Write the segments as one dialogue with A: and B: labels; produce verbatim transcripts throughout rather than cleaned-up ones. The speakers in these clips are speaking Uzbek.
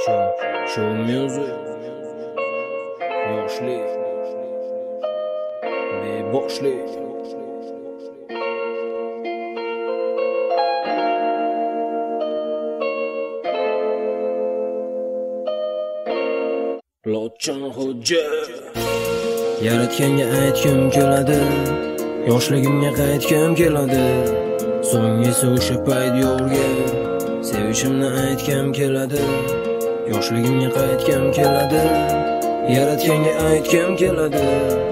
A: Show, show music. Yoshlik, beboshlik. Lotchan xo'ja. Yaratganga aytgim keladi, yoshligimga qaytgim keladi. So'ng esa o'sha payt yo'lga sevishimni aytgim keladi. Yoshligimga qaytgim keladi, yaratganga aytgim keladi.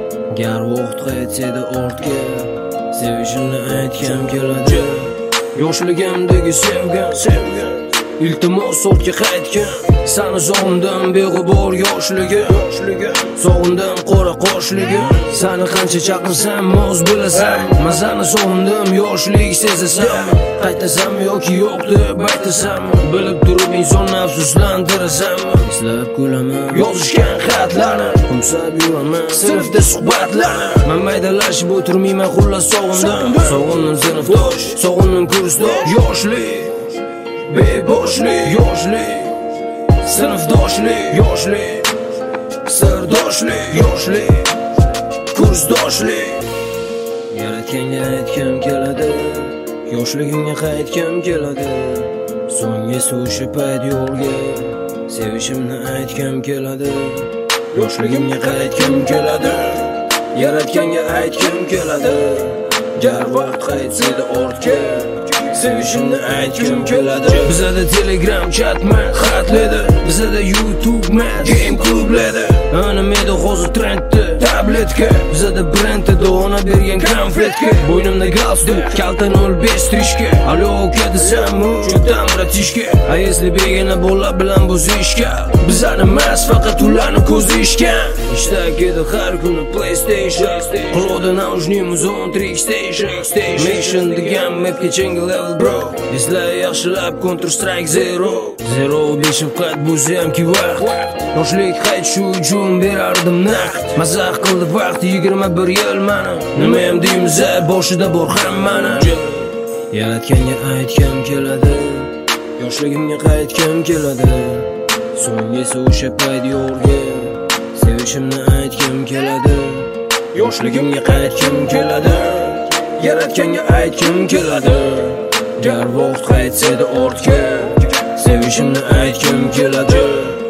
A: Gar vaqt qaytsaydi ortga, sevishimni aytgim keladi. Yoshligimdagi sevgan, sevgan iltimos ortga qaytgin. Sani sog'indim beg'ubor yoshligim, yoshligim sog'indim qora qoshligim. Sani qancha chaqirsam moz bilasan, mazani sog'indim yoshlik sezasam. Qaytasam yoki yo'q deb aytasam, bilib turib inson afsuslantirasan. Eslab kulaman yozishgan xatlarni, qumsab yuraman sinfda suhbatlarni. Men maydalashib o'tirmayman, xullas sog'indim. Sog'indim sinfdosh, sog'indim kursdosh. Yoshlik, beboshlik, yoshlik sinfdoshlik, yoshlik sirdoshlik, yoshlik kursdoshlik. Yaratganga aytgim keladi, yoshligimga qaytgim keladi. So'ng esa o'sha payt yo'lga sevishimni aytgim keladi. Yoshligimga qaytgim keladi, yaratganga aytgim keladi. Gar vaqt qaytsaydi ortga, sevishimni aytgim keladi. Bizada Telegram chatman xatledi, bizada YouTube man game klubledi. Animeda hozir trendda tabletka, bizada brendda dona bergan konfetka. Bo'ynimda galstuk, kalta nol besh strishka. Alo uka desam, juda bratishka. A если begona bola bilan bo'zishga, bizani emas faqat ularni ko'zi ishgan. Ishtagida har kuni PlayStation, qulog'ida naujniy muzon trick station. Mission degan mapga change level bro. Esla yaxshilab Counter Strike Zero. Zero besh qat bo'zamki vaqt. Yoshlik qaytish uchun berardim naqd. Mazax qildi vaqt yigirma bir yil mani. Nima ham deymiz, boshida bor hammani. Yaratganga aytgim keladi, yoshligimga qaytgim keladi. So'ng esa o'sha payt yo'lga sevishimni aytgim keladi. Yoshligimga qaytgim keladi, yaratganga aytgim keladi. Gar vaqt qaytsaydi ortga, sevishimni aytgim keladi.